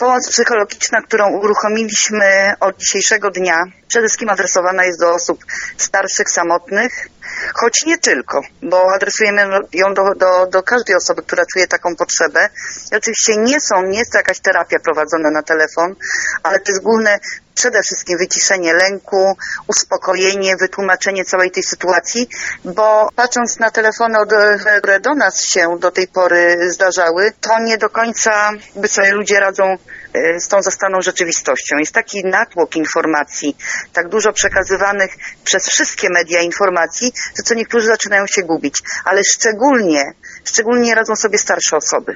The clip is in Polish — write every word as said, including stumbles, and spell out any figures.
Pomoc psychologiczna, którą uruchomiliśmy od dzisiejszego dnia, przede wszystkim adresowana jest do osób starszych, samotnych, choć nie tylko, bo adresujemy ją do, do, do każdej osoby, która czuje taką potrzebę. I oczywiście nie są, nie jest to jakaś terapia prowadzona na telefon, ale to jest główne przede wszystkim wyciszenie lęku, uspokojenie, wytłumaczenie całej tej sytuacji, bo patrząc na telefony, które do nas się do tej pory zdarzały, to nie do końca by sobie ludzie radzą z tą zastaną rzeczywistością. Jest taki natłok informacji, tak dużo przekazywanych przez wszystkie media informacji, że co niektórzy zaczynają się gubić, ale szczególnie, szczególnie radzą sobie starsze osoby.